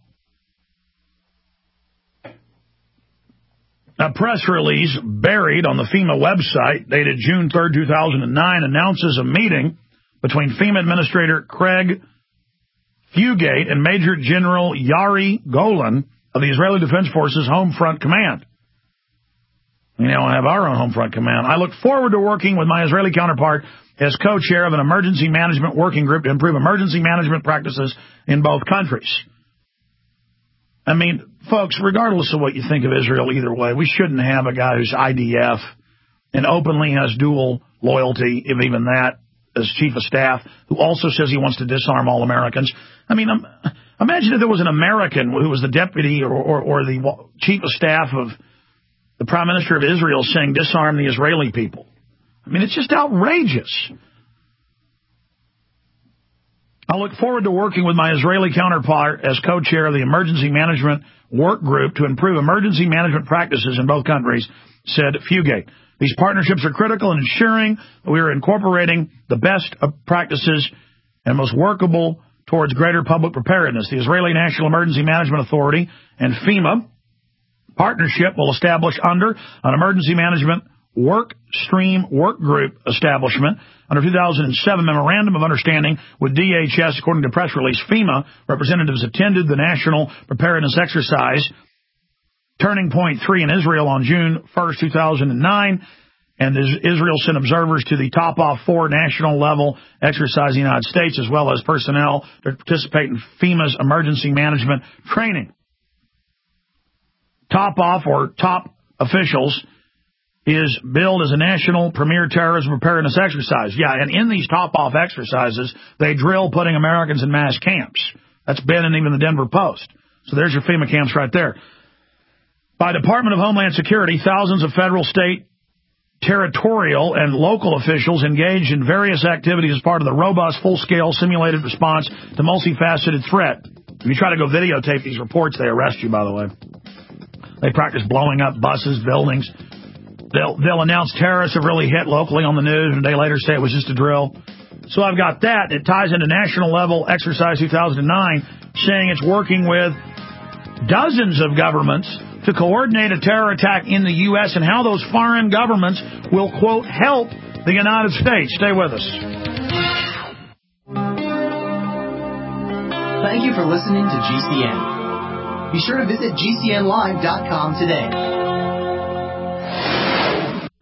A press release buried on the FEMA website dated June third, two thousand nine announces a meeting between FEMA Administrator Craig Fugate and Major General Yari Golan of the Israeli Defense Forces Home Front Command. We now have our own Home Front Command. I look forward to working with my Israeli counterpart as co-chair of an emergency management working group to improve emergency management practices in both countries. I mean, folks, regardless of what you think of Israel either way, we shouldn't have a guy who's I D F and openly has dual loyalty, if even that, as chief of staff, who also says he wants to disarm all Americans. I mean, um, imagine if there was an American who was the deputy or, or, or the chief of staff of the Prime Minister of Israel saying disarm the Israeli people. I mean, it's just outrageous. I look forward to working with my Israeli counterpart as co-chair of the Emergency Management Work Group to improve emergency management practices in both countries, said Fugate. These partnerships are critical in ensuring that we are incorporating the best of practices and most workable towards greater public preparedness. The Israeli National Emergency Management Authority and FEMA partnership will establish under an emergency management work stream work group establishment under two thousand seven memorandum of understanding with D H S. According to press release, FEMA representatives attended the National Preparedness Exercise Turning Point three in Israel on June first, two thousand nine, and Israel sent observers to the top-off four national-level exercise in the United States, as well as personnel to participate in FEMA's emergency management training. Top-off, or top officials, is billed as a national premier terrorism preparedness exercise. Yeah, and in these top-off exercises, they drill putting Americans in mass camps. That's been in even the Denver Post. So there's your FEMA camps right there. By Department of Homeland Security, thousands of federal, state, territorial, and local officials engaged in various activities as part of the robust, full-scale simulated response to multifaceted threat. If you try to go videotape these reports, they arrest you, by the way. They practice blowing up buses, buildings. They'll, they'll announce terrorists have really hit locally on the news, and a day later say it was just a drill. So I've got that. It ties into National Level Exercise two thousand nine, saying it's working with dozens of governments to coordinate a terror attack in the U S and how those foreign governments will, quote, help the United States. Stay with us. Thank you for listening to G C N. Be sure to visit G C N live dot com today.